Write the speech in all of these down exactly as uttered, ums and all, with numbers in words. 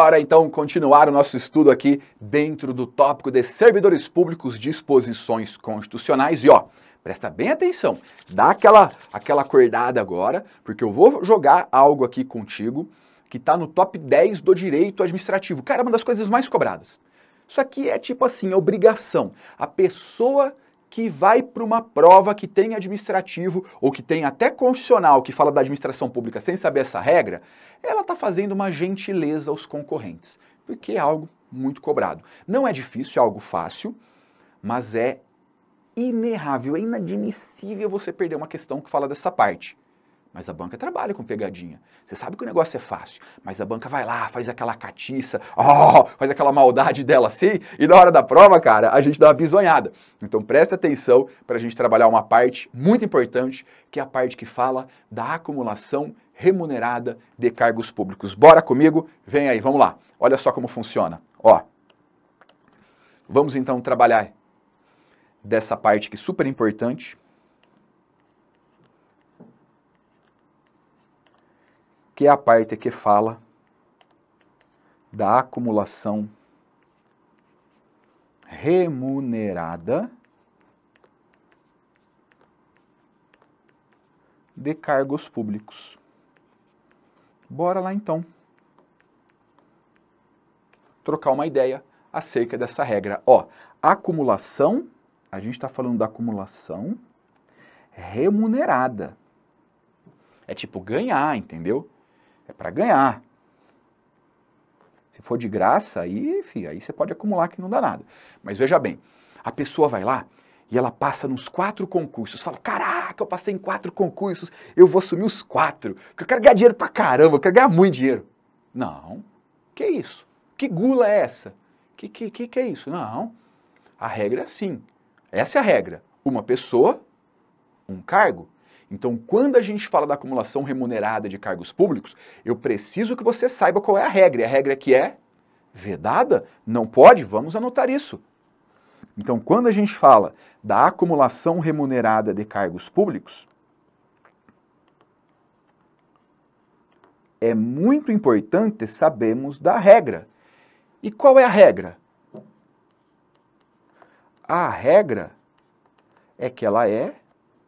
Bora então continuar o nosso estudo aqui dentro do tópico de servidores públicos, disposições constitucionais. E ó, presta bem atenção, dá aquela, aquela acordada agora, porque eu vou jogar algo aqui contigo que tá no top dez do direito administrativo. Cara, é uma das coisas mais cobradas. Isso aqui é tipo assim, obrigação. A pessoa que vai para uma prova que tem administrativo ou que tem até constitucional que fala da administração pública sem saber essa regra, ela está fazendo uma gentileza aos concorrentes, porque é algo muito cobrado. Não é difícil, é algo fácil, mas é inerrável, é inadmissível você perder uma questão que fala dessa parte. Mas a banca trabalha com pegadinha. Você sabe que o negócio é fácil, mas a banca vai lá, faz aquela catiça, oh, faz aquela maldade dela assim, e na hora da prova, cara, a gente dá uma bisonhada. Então presta atenção para a gente trabalhar uma parte muito importante, que é a parte que fala da acumulação remunerada de cargos públicos. Bora comigo? Vem aí, vamos lá. Olha só como funciona. Ó, vamos então trabalhar dessa parte que é super importante, que é a parte que fala da acumulação remunerada de cargos públicos. Bora lá então trocar uma ideia acerca dessa regra. Ó, acumulação, a gente está falando da acumulação remunerada. É tipo ganhar, entendeu? É para ganhar. Se for de graça, aí, filho, aí você pode acumular que não dá nada. Mas veja bem, a pessoa vai lá e ela passa nos quatro concursos. Fala, caraca, eu passei em quatro concursos, eu vou assumir os quatro. Porque eu quero ganhar dinheiro pra caramba, eu quero ganhar muito dinheiro. Não, que isso? Que gula é essa? Que, que, que, que é isso? Não, a regra é assim. Essa é a regra. Uma pessoa, um cargo. Então, quando a gente fala da acumulação remunerada de cargos públicos, eu preciso que você saiba qual é a regra. E a regra que é vedada? Não pode? Vamos anotar isso. Então, quando a gente fala da acumulação remunerada de cargos públicos, é muito importante sabermos da regra. E qual é a regra? A regra é que ela é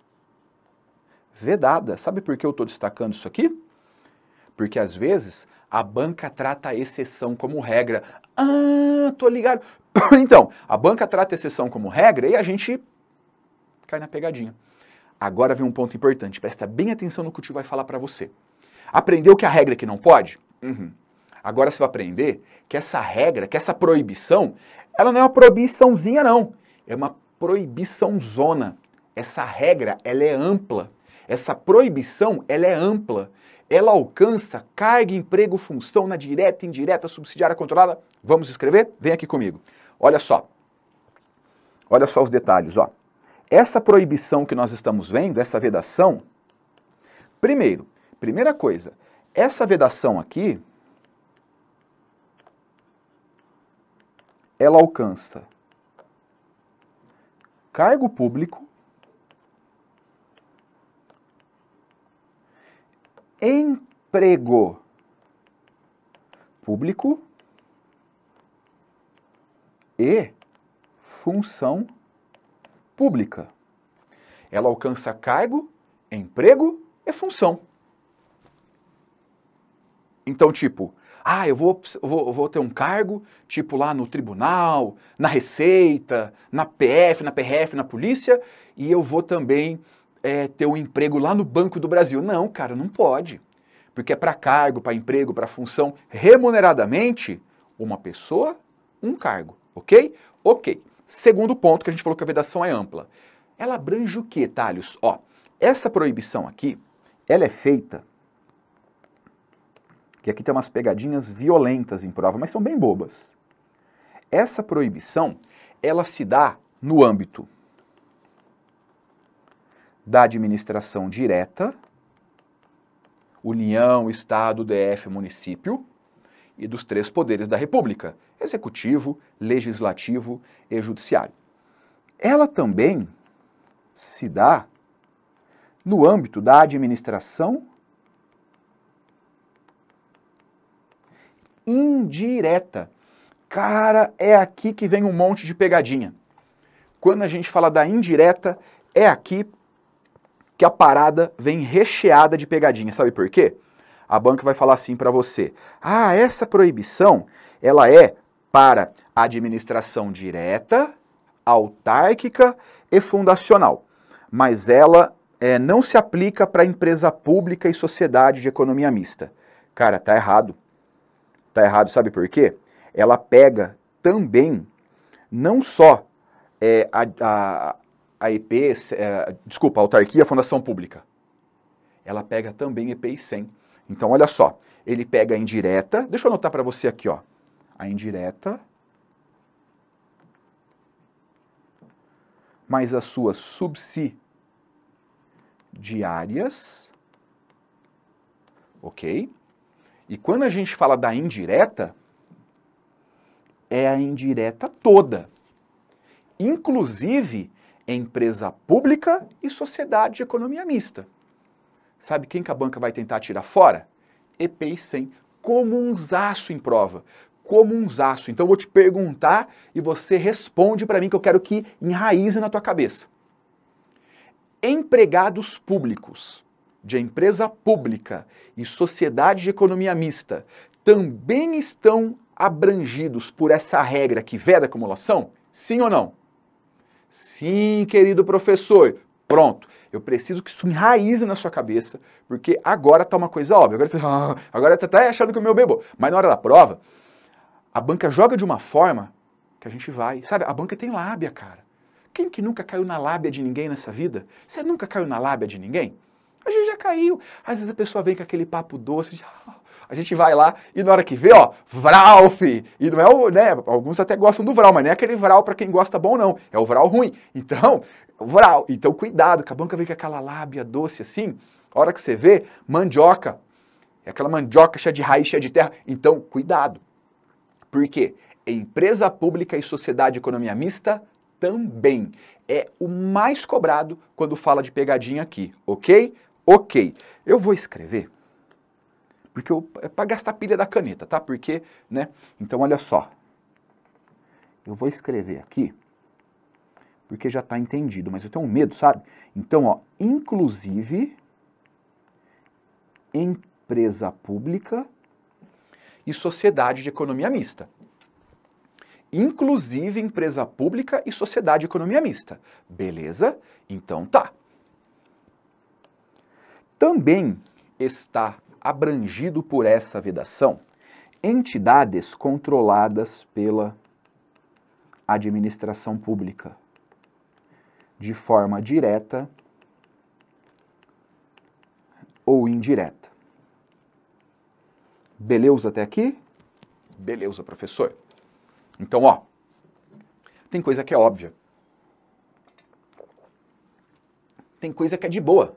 vedada. Sabe por que eu estou destacando isso aqui? Porque às vezes a banca trata a exceção como regra. Ah, tô ligado. Então, a banca trata a exceção como regra e a gente cai na pegadinha. Agora vem um ponto importante. Presta bem atenção no que o tio vai falar para você. Aprendeu que a regra é que não pode? Uhum. Agora você vai aprender que essa regra, que essa proibição, ela não é uma proibiçãozinha não. É uma proibiçãozona. Essa regra, ela é ampla. Essa proibição, ela é ampla. Ela alcança cargo, emprego, função na direta, indireta, subsidiária, controlada. Vamos escrever? Vem aqui comigo. Olha só. Olha só os detalhes, ó. Essa proibição que nós estamos vendo, essa vedação, primeiro, primeira coisa, essa vedação aqui, ela alcança cargo público, emprego público e função pública. Ela alcança cargo, emprego e função. Então, tipo, ah, eu vou, vou, vou ter um cargo, tipo lá no tribunal, na Receita, na P F, na P R F, na polícia, e eu vou também É, ter um emprego lá no Banco do Brasil. Não, cara, não pode. Porque é para cargo, para emprego, para função, remuneradamente, uma pessoa, um cargo. Ok? Ok. Segundo ponto que a gente falou que a vedação é ampla. Ela abrange o quê, Thales? Ó, essa proibição aqui, ela é feita, que aqui tem umas pegadinhas violentas em prova, mas são bem bobas. Essa proibição, ela se dá no âmbito da administração direta, União, Estado, D F, município, e dos três poderes da República, Executivo, Legislativo e Judiciário. Ela também se dá no âmbito da administração indireta. Cara, é aqui que vem um monte de pegadinha. Quando a gente fala da indireta, é aqui que a parada vem recheada de pegadinha. Sabe por quê? A banca vai falar assim para você: ah, essa proibição, ela é para administração direta, autárquica e fundacional, mas ela é, não se aplica para empresa pública e sociedade de economia mista. Cara, tá errado. Tá errado, sabe por quê? Ela pega também, não só é, a, a, a E P, é, desculpa, a autarquia, a fundação pública. Ela pega também E P I cem. Então, olha só, ele pega a indireta, deixa eu anotar para você aqui, ó, a indireta, mais as suas subsidiárias, ok? E quando a gente fala da indireta, é a indireta toda, inclusive empresa pública e sociedade de economia mista. Sabe quem que a banca vai tentar tirar fora? E P I cem, comunzaço em prova. Comunzaço. Então eu vou te perguntar e você responde para mim que eu quero que enraize na tua cabeça. Empregados públicos de empresa pública e sociedade de economia mista também estão abrangidos por essa regra que veda a acumulação? Sim ou não? Sim, querido professor. Pronto. Eu preciso que isso enraize na sua cabeça, porque agora tá uma coisa óbvia. Agora você, ah, agora você tá achando que o meu bebo. Mas na hora da prova, a banca joga de uma forma que a gente vai. Sabe, a banca tem lábia, cara. Quem que nunca caiu na lábia de ninguém nessa vida? Você nunca caiu na lábia de ninguém? A gente já caiu. Às vezes a pessoa vem com aquele papo doce, já... a gente vai lá e na hora que vê, ó, vral, fi. E não é o, né, alguns até gostam do vral, mas não é aquele vral pra quem gosta bom, não. É o vral ruim. Então, vral. Então, cuidado, que a banca vem com aquela lábia doce assim, a hora que você vê, mandioca. É aquela mandioca cheia de raiz, cheia de terra. Então, cuidado. Por quê? Empresa pública e sociedade de economia mista também. É o mais cobrado quando fala de pegadinha aqui, ok? Ok. Eu vou escrever, porque eu, é para gastar pilha da caneta, tá? Porque, né? Então, olha só. Eu vou escrever aqui, porque já está entendido, mas eu tenho um medo, sabe? Então, ó, inclusive, empresa pública e sociedade de economia mista. Inclusive empresa pública e sociedade de economia mista. Beleza? Então tá. Também está abrangido por essa vedação entidades controladas pela administração pública, de forma direta ou indireta. Beleza até aqui? Beleza, professor. Então, ó, tem coisa que é óbvia. Tem coisa que é de boa.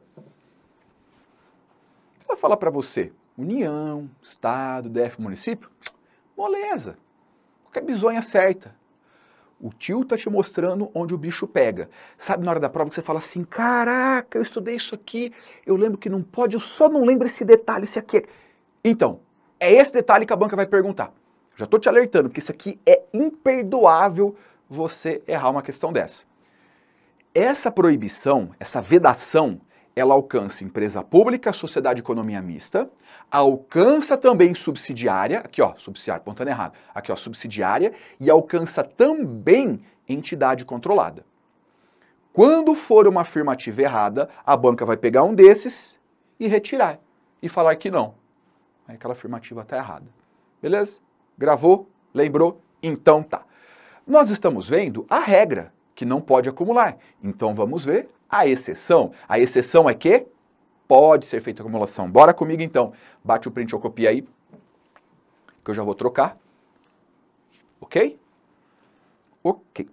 Ela fala para você, União, Estado, D F, município, moleza. Qualquer bizonha certa. O tio tá te mostrando onde o bicho pega. Sabe na hora da prova que você fala assim, caraca, eu estudei isso aqui, eu lembro que não pode, eu só não lembro esse detalhe, esse aqui. Então, é esse detalhe que a banca vai perguntar. Já tô te alertando, porque isso aqui é imperdoável você errar uma questão dessa. Essa proibição, essa vedação, ela alcança empresa pública, sociedade de economia mista, alcança também subsidiária, aqui ó, subsidiária, apontando errado, aqui ó, subsidiária, e alcança também entidade controlada. Quando for uma afirmativa errada, a banca vai pegar um desses e retirar, e falar que não. Aí aquela afirmativa está errada. Beleza? Gravou? Lembrou? Então tá. Nós estamos vendo a regra, que não pode acumular. Então vamos ver a exceção. A exceção é que pode ser feita acumulação. Bora comigo então. Bate o print ou copia aí, que eu já vou trocar. Ok? Ok.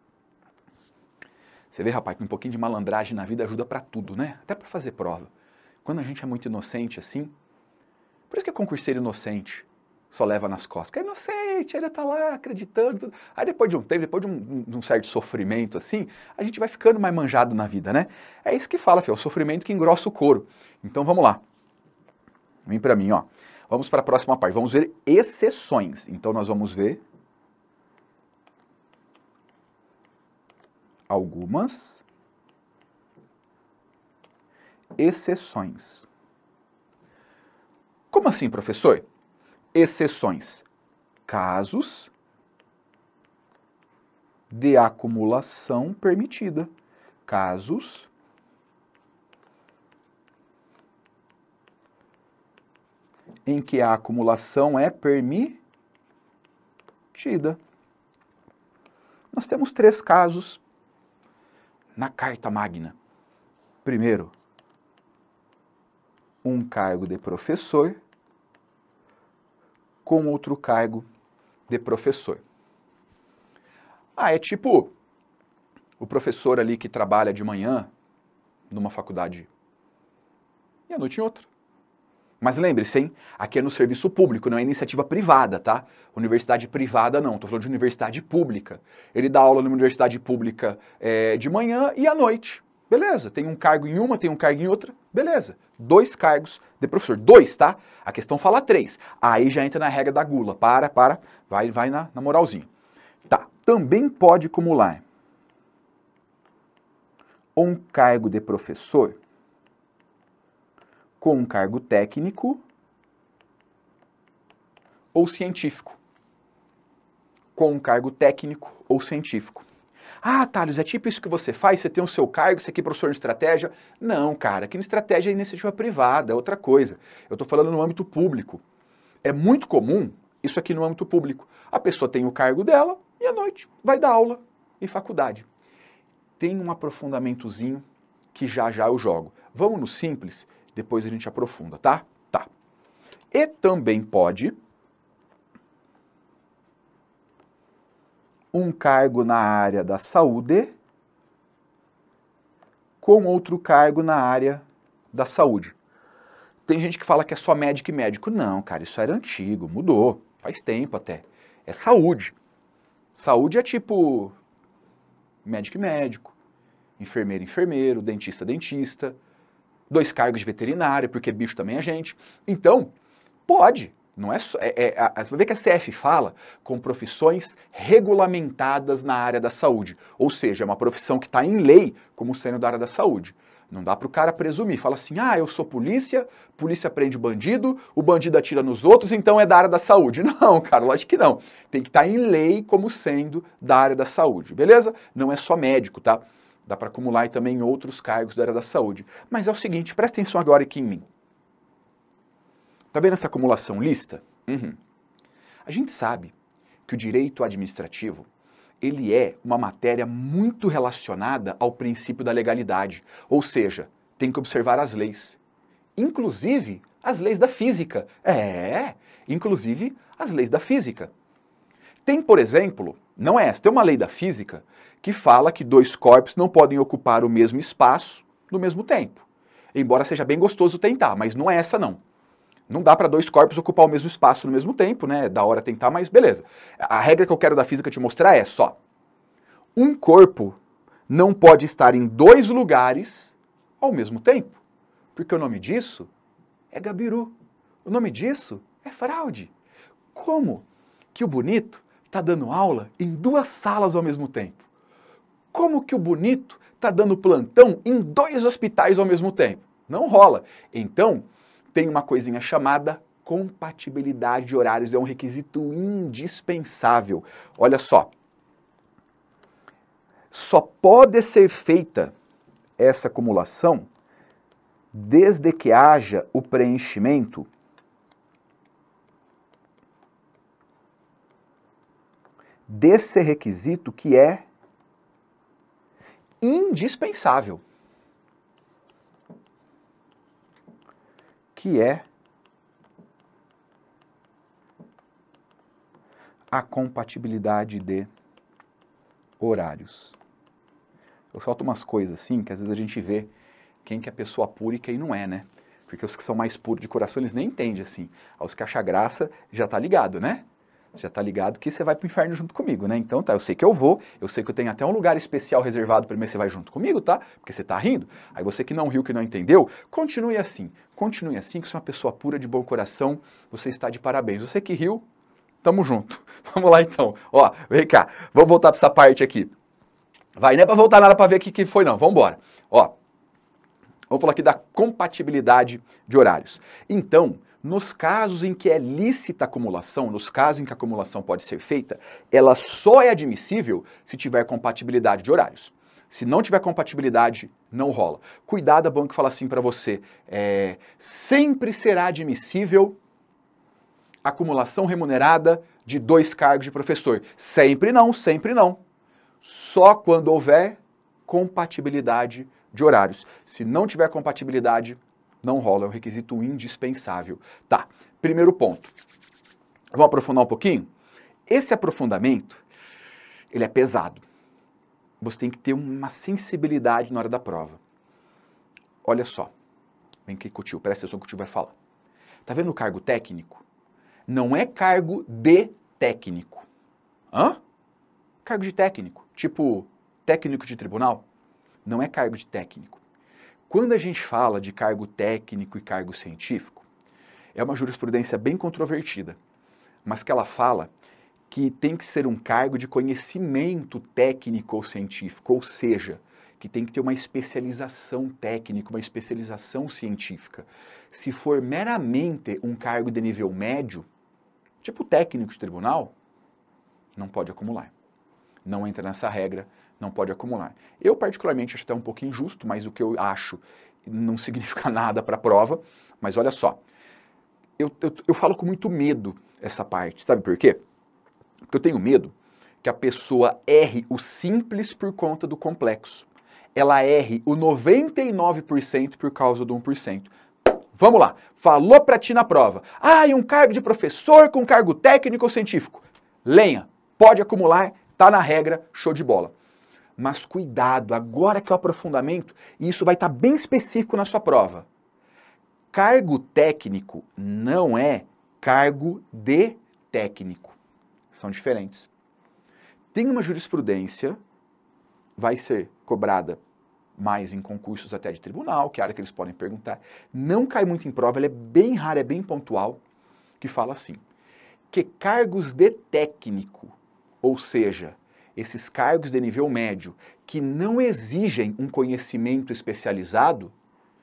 Você vê, rapaz, que um pouquinho de malandragem na vida ajuda pra tudo, né? Até pra fazer prova. Quando a gente é muito inocente assim, por isso que é concurseiro inocente. Só leva nas costas. Porque é inocente, ele tá lá acreditando. Tudo. Aí depois de um tempo, depois de um, de um certo sofrimento assim, a gente vai ficando mais manjado na vida, né? É isso que fala, filho, é o sofrimento que engrossa o couro. Então vamos lá. Vem pra mim, ó. Vamos para a próxima parte, vamos ver exceções. Então nós vamos ver algumas exceções. Como assim, professor? Exceções. Casos de acumulação permitida. Casos em que a acumulação é permitida. Nós temos três casos na Carta Magna. Primeiro, um cargo de professor com outro cargo de professor. Ah, é tipo o professor ali que trabalha de manhã numa faculdade e à noite em outra. Mas lembre-se, hein? Aqui é no serviço público, não é iniciativa privada, tá? Universidade privada não, tô falando de universidade pública. Ele dá aula numa universidade pública é, de manhã e à noite. Beleza, tem um cargo em uma, tem um cargo em outra, beleza. Dois cargos de professor, dois, tá? A questão fala três. Aí já entra na regra da gula, para, para, vai, vai na, na moralzinha. Tá, também pode acumular um cargo de professor com um cargo técnico ou científico. Com um cargo técnico ou científico. Ah, Thales, é tipo isso que você faz? Você tem o seu cargo, você aqui é professor de estratégia? Não, cara, aqui na estratégia é iniciativa privada, é outra coisa. Eu estou falando no âmbito público. É muito comum isso aqui no âmbito público. A pessoa tem o cargo dela e à noite vai dar aula em faculdade. Tem um aprofundamentozinho que já já eu jogo. Vamos no simples, depois a gente aprofunda, tá? Tá. E também pode um cargo na área da saúde com outro cargo na área da saúde. Tem gente que fala que é só médico e médico. Não, cara, isso era antigo, mudou, faz tempo até. É saúde. Saúde é tipo médico e médico, enfermeiro e enfermeiro, dentista dentista, dois cargos de veterinária, porque bicho também é gente. Então, pode. Não é só, é, é, você vai ver que a C F fala com profissões regulamentadas na área da saúde. Ou seja, é uma profissão que está em lei como sendo da área da saúde. Não dá para o cara presumir. Fala assim, ah, eu sou polícia, polícia prende o bandido, o bandido atira nos outros, então é da área da saúde. Não, cara, lógico que não. Tem que estar em lei como sendo da área da saúde, beleza? Não é só médico, tá? Dá para acumular também outros cargos da área da saúde. Mas é o seguinte, presta atenção agora aqui em mim. Tá vendo essa acumulação lista? Uhum. A gente sabe que o direito administrativo, ele é uma matéria muito relacionada ao princípio da legalidade. Ou seja, tem que observar as leis. Inclusive, as leis da física. É, inclusive as leis da física. Tem, por exemplo, não é essa, tem uma lei da física que fala que dois corpos não podem ocupar o mesmo espaço no mesmo tempo. Embora seja bem gostoso tentar, mas não é essa não. Não dá para dois corpos ocupar o mesmo espaço no mesmo tempo, né? Da hora tentar, mas beleza. A regra que eu quero da física te mostrar é só: um corpo não pode estar em dois lugares ao mesmo tempo. Porque o nome disso é gabiru. O nome disso é fraude. Como que o bonito está dando aula em duas salas ao mesmo tempo? Como que o bonito está dando plantão em dois hospitais ao mesmo tempo? Não rola. Então, tem uma coisinha chamada compatibilidade de horários, é um requisito indispensável. Olha só, só pode ser feita essa acumulação desde que haja o preenchimento desse requisito que é indispensável. Que é a compatibilidade de horários. Eu solto umas coisas assim, que às vezes a gente vê quem que é pessoa pura e quem não é, né? Porque os que são mais puros de coração, eles nem entendem assim. Aos que acham graça, já tá ligado, né? Já tá ligado que você vai pro inferno junto comigo, né? Então tá, eu sei que eu vou, eu sei que eu tenho até um lugar especial reservado para mim, você vai junto comigo, tá? Porque você tá rindo. Aí você que não riu, que não entendeu, continue assim. Continue assim, que você é uma pessoa pura, de bom coração, você está de parabéns. Você que riu, tamo junto. Vamos lá então. Ó, vem cá, vamos voltar para essa parte aqui. Vai, não é para voltar nada para ver o que, que foi não, vamos embora. Ó, vamos falar aqui da compatibilidade de horários. Então, nos casos em que é lícita a acumulação, nos casos em que a acumulação pode ser feita, ela só é admissível se tiver compatibilidade de horários. Se não tiver compatibilidade, não rola. Cuidado, é bom que fala assim para você, é, sempre será admissível acumulação remunerada de dois cargos de professor. Sempre não, sempre não. Só quando houver compatibilidade de horários. Se não tiver compatibilidade, não rola, é um requisito indispensável. Tá, primeiro ponto. Vamos aprofundar um pouquinho? Esse aprofundamento, ele é pesado. Você tem que ter uma sensibilidade na hora da prova. Olha só. Vem aqui com o tio, presta atenção que o tio vai falar. Tá vendo o cargo técnico? Não é cargo de técnico. Hã? Cargo de técnico. Tipo, técnico de tribunal. Não é cargo de técnico. Quando a gente fala de cargo técnico e cargo científico, é uma jurisprudência bem controvertida, mas que ela fala que tem que ser um cargo de conhecimento técnico ou científico, ou seja, que tem que ter uma especialização técnica, uma especialização científica. Se for meramente um cargo de nível médio, tipo técnico de tribunal, não pode acumular. Não entra nessa regra, não pode acumular. Eu, particularmente, acho até um pouco injusto, mas o que eu acho não significa nada para a prova. Mas olha só, eu, eu, eu falo com muito medo essa parte. Sabe por quê? Porque eu tenho medo que a pessoa erre o simples por conta do complexo. Ela erre o noventa e nove por cento por causa do um por cento. Vamos lá, falou para ti na prova. Ah, e um cargo de professor com cargo técnico ou científico. Lenha, pode acumular, tá na regra, show de bola. Mas cuidado, agora que é o aprofundamento, e isso vai estar bem específico na sua prova. Cargo técnico não é cargo de técnico. São diferentes. Tem uma jurisprudência, vai ser cobrada mais em concursos até de tribunal, que é a área que eles podem perguntar. Não cai muito em prova, ela é bem rara, é bem pontual, que fala assim, que cargos de técnico, ou seja, esses cargos de nível médio que não exigem um conhecimento especializado,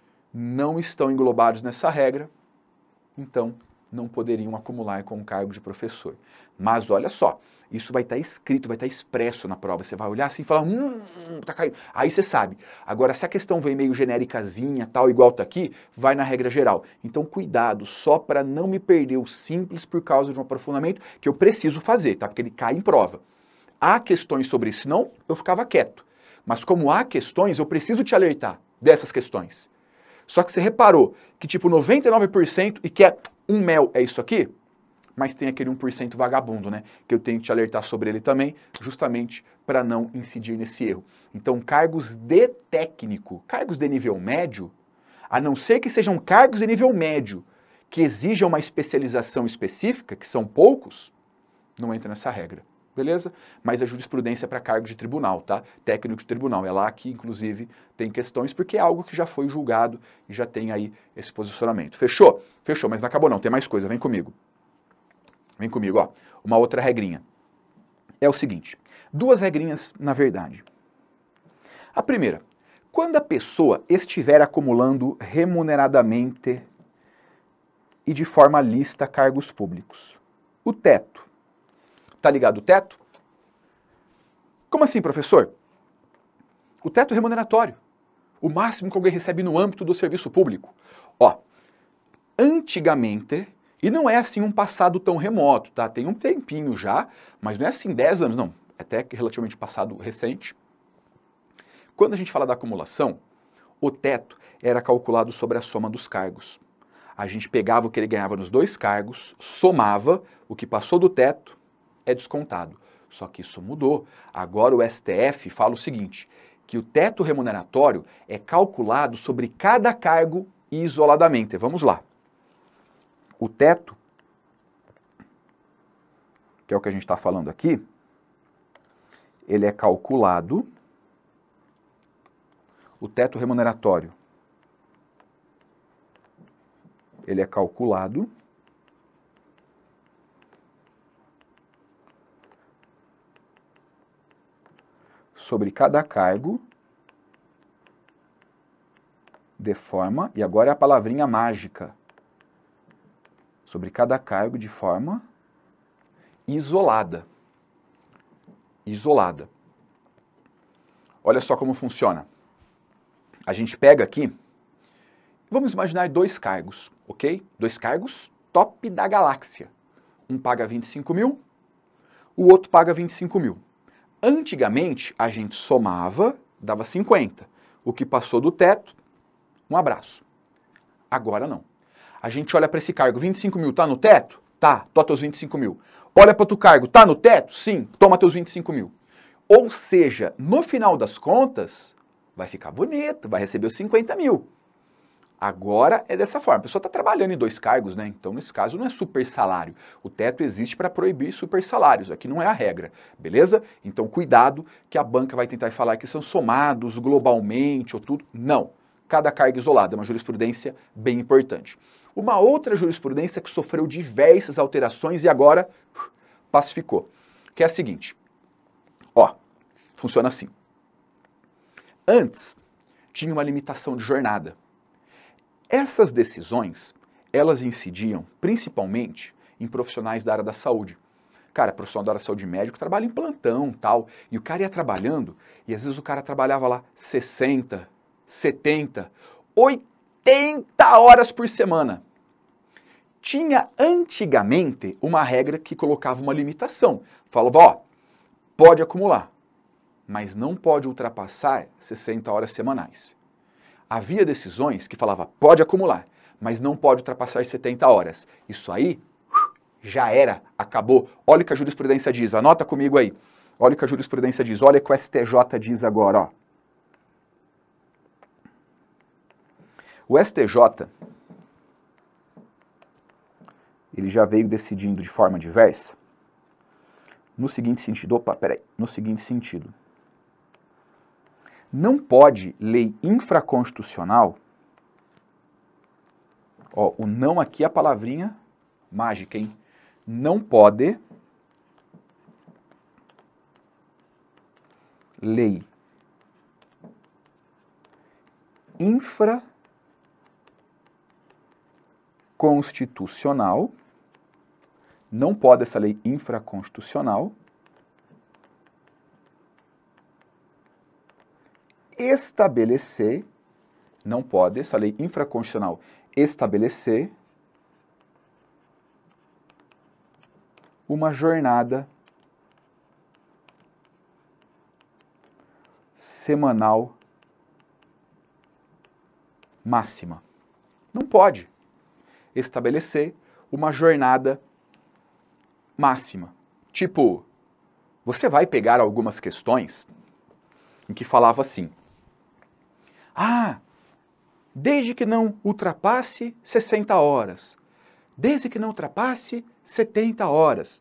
não estão englobados nessa regra, então não poderiam acumular com o cargo de professor. Mas olha só, isso vai estar escrito, vai estar expresso na prova. Você vai olhar assim e falar, hum, tá caindo. Aí você sabe. Agora, se a questão vem meio genéricazinha, tal, igual tá aqui, vai na regra geral. Então, cuidado, só para não me perder o simples por causa de um aprofundamento que eu preciso fazer, tá? Porque ele cai em prova. Há questões sobre isso, senão eu ficava quieto. Mas como há questões, eu preciso te alertar dessas questões. Só que você reparou que tipo noventa e nove por cento e que é um mel é isso aqui, mas tem aquele um por cento vagabundo, né? Que eu tenho que te alertar sobre ele também, justamente para não incidir nesse erro. Então, cargos de técnico, cargos de nível médio, a não ser que sejam cargos de nível médio, que exijam uma especialização específica, que são poucos, não entra nessa regra. Beleza? Mas a jurisprudência é para cargo de tribunal, tá? Técnico de tribunal. É lá que, inclusive, tem questões, porque é algo que já foi julgado e já tem aí esse posicionamento. Fechou? Fechou, mas não acabou não, tem mais coisa, vem comigo. Vem comigo, ó. Uma outra regrinha. É o seguinte, duas regrinhas na verdade. A primeira, quando a pessoa estiver acumulando remuneradamente e de forma lícita cargos públicos, o teto. Tá ligado o teto? Como assim, professor? O teto remuneratório. O máximo que alguém recebe no âmbito do serviço público. Ó, antigamente, e não é assim um passado tão remoto, tá? Tem um tempinho já, mas não é assim dez anos, não. É até relativamente passado recente. Quando a gente fala da acumulação, o teto era calculado sobre a soma dos cargos. A gente pegava o que ele ganhava nos dois cargos, somava o que passou do teto, é descontado. Só que isso mudou. Agora o S T F fala o seguinte, que o teto remuneratório é calculado sobre cada cargo isoladamente. Vamos lá. O teto que é o que a gente está falando aqui, ele é calculado, o teto remuneratório, ele é calculado sobre cada cargo de forma, e agora é a palavrinha mágica, sobre cada cargo de forma isolada. Isolada. Olha só como funciona. A gente pega aqui, vamos imaginar dois cargos, ok? Dois cargos top da galáxia. Um paga vinte e cinco mil, o outro paga vinte e cinco mil. Antigamente, a gente somava, dava cinquenta. O que passou do teto, um abraço. Agora não. A gente olha para esse cargo, vinte e cinco mil, tá no teto? Tá, toma teus vinte e cinco mil. Olha para outro cargo, tá no teto? Sim, toma teus vinte e cinco mil. Ou seja, no final das contas, vai ficar bonito, vai receber os cinquenta mil. Agora é dessa forma. A pessoa está trabalhando em dois cargos, né? Então, nesse caso, não é super salário. O teto existe para proibir super salários. Aqui não é a regra, beleza? Então, cuidado que a banca vai tentar falar que são somados globalmente ou tudo. Não. Cada cargo isolado. É uma jurisprudência bem importante. Uma outra jurisprudência que sofreu diversas alterações e agora uh, pacificou, que é a seguinte. Ó, funciona assim. Antes, tinha uma limitação de jornada. Essas decisões, elas incidiam principalmente em profissionais da área da saúde. Cara, profissional da área da saúde médico trabalha em plantão, tal, e o cara ia trabalhando, e às vezes o cara trabalhava lá sessenta, setenta, oitenta horas por semana. Tinha antigamente uma regra que colocava uma limitação. Falava, ó, pode acumular, mas não pode ultrapassar sessenta horas semanais. Havia decisões que falava, pode acumular, mas não pode ultrapassar setenta horas. Isso aí já era, acabou. Olha o que a jurisprudência diz, anota comigo aí. Olha o que a jurisprudência diz, olha o que o S T J diz agora, ó. O S T J, ele já veio decidindo de forma diversa, no seguinte sentido, opa, peraí, no seguinte sentido. Não pode lei infraconstitucional, ó, o não aqui é a palavrinha mágica, hein? Não pode lei infraconstitucional, não pode essa lei infraconstitucional estabelecer, não pode essa lei infraconstitucional estabelecer uma jornada semanal máxima. Não pode estabelecer uma jornada máxima. Tipo, você vai pegar algumas questões em que falava assim, ah, desde que não ultrapasse sessenta horas, desde que não ultrapasse setenta horas.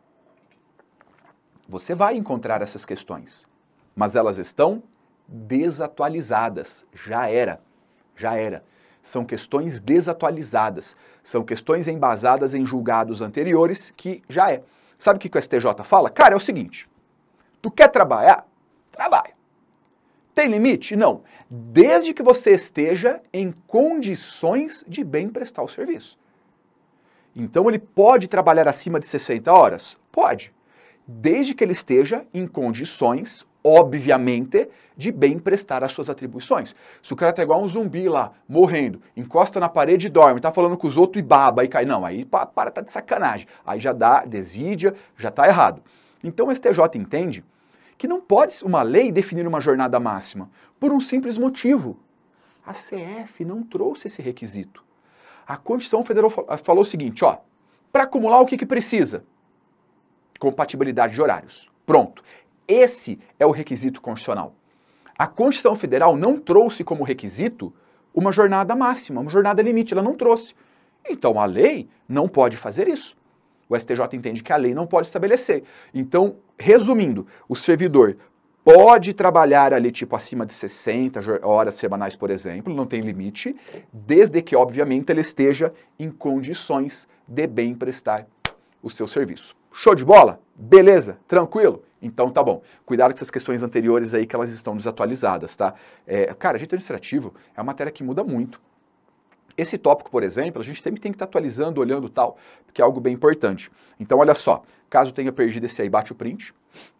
Você vai encontrar essas questões, mas elas estão desatualizadas. Já era, já era. São questões desatualizadas. São questões embasadas em julgados anteriores que já é. Sabe o que o S T J fala? Cara, é o seguinte, tu quer trabalhar? Trabalha. Tem limite? Não. Desde que você esteja em condições de bem prestar o serviço. Então ele pode trabalhar acima de sessenta horas? Pode. Desde que ele esteja em condições, obviamente, de bem prestar as suas atribuições. Se o cara tá igual um zumbi lá, morrendo, encosta na parede e dorme, tá falando com os outros e baba, aí cai. Não, aí para, tá de sacanagem. Aí já dá desídia, já tá errado. Então o S T J entende que não pode uma lei definir uma jornada máxima, por um simples motivo. A C F não trouxe esse requisito. A Constituição Federal falou o seguinte, ó, para acumular o que, que precisa? Compatibilidade de horários. Pronto. Esse é o requisito constitucional. A Constituição Federal não trouxe como requisito uma jornada máxima, uma jornada limite, ela não trouxe. Então a lei não pode fazer isso. O S T J entende que a lei não pode estabelecer. Então, resumindo, o servidor pode trabalhar ali, tipo, acima de sessenta horas semanais, por exemplo, não tem limite, desde que, obviamente, ele esteja em condições de bem prestar o seu serviço. Show de bola? Beleza? Tranquilo? Então tá bom. Cuidado com essas questões anteriores aí que elas estão desatualizadas, tá? É, cara, direito administrativo é uma matéria que muda muito. Esse tópico, por exemplo, a gente sempre tem que estar atualizando, olhando tal, porque é algo bem importante. Então, olha só, caso tenha perdido esse aí, bate o print.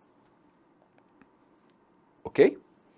Ok?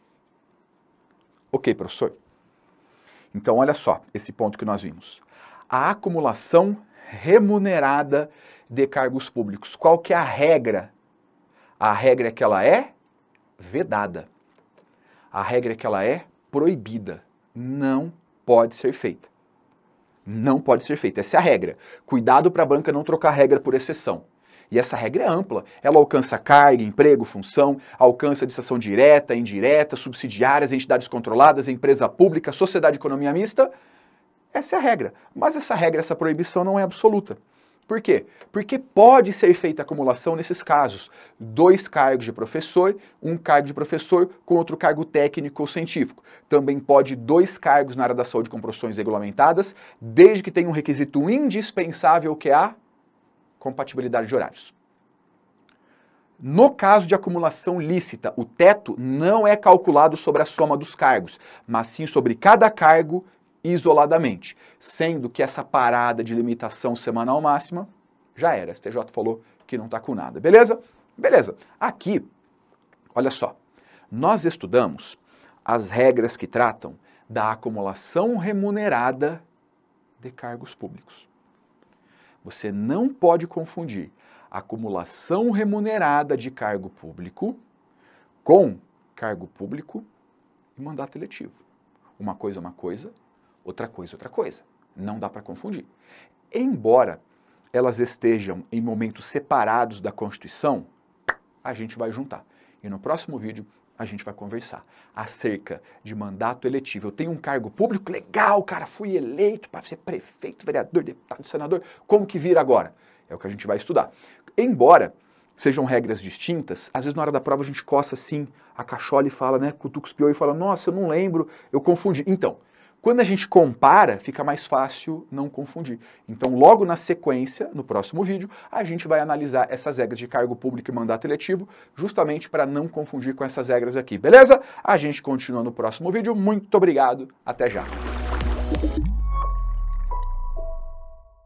Ok, professor. Então, olha só, esse ponto que nós vimos. A acumulação remunerada de cargos públicos. Qual que é a regra? A regra é que ela é vedada. A regra é que ela é proibida. Não pode ser feita. Não pode ser feita. Essa é a regra. Cuidado para a banca não trocar regra por exceção. E essa regra é ampla. Ela alcança carga, emprego, função, alcança administração direta, indireta, subsidiárias, entidades controladas, empresa pública, sociedade de economia mista. Essa é a regra. Mas essa regra, essa proibição não é absoluta. Por quê? Porque pode ser feita acumulação nesses casos. Dois cargos de professor, um cargo de professor com outro cargo técnico ou científico. Também pode dois cargos na área da saúde com profissões regulamentadas, desde que tenha um requisito indispensável que é a compatibilidade de horários. No caso de acumulação lícita, o teto não é calculado sobre a soma dos cargos, mas sim sobre cada cargo isoladamente, sendo que essa parada de limitação semanal máxima já era. A S T J falou que não está com nada, beleza? Beleza. Aqui, olha só, nós estudamos as regras que tratam da acumulação remunerada de cargos públicos. Você não pode confundir acumulação remunerada de cargo público com cargo público e mandato eletivo. Uma coisa é uma coisa, outra coisa é outra coisa. Não dá para confundir. Embora elas estejam em momentos separados da Constituição, a gente vai juntar. E no próximo vídeo a gente vai conversar acerca de mandato eletivo. Eu tenho um cargo público, legal, cara, fui eleito para ser prefeito, vereador, deputado, senador. Como que vira agora? É o que a gente vai estudar. Embora sejam regras distintas, às vezes na hora da prova a gente coça assim a cachola e fala, né, cutuca os pior e fala, nossa, eu não lembro, eu confundi. Então, quando a gente compara, fica mais fácil não confundir. Então, logo na sequência, no próximo vídeo, a gente vai analisar essas regras de cargo público e mandato eletivo, justamente para não confundir com essas regras aqui, beleza? A gente continua no próximo vídeo. Muito obrigado, até já!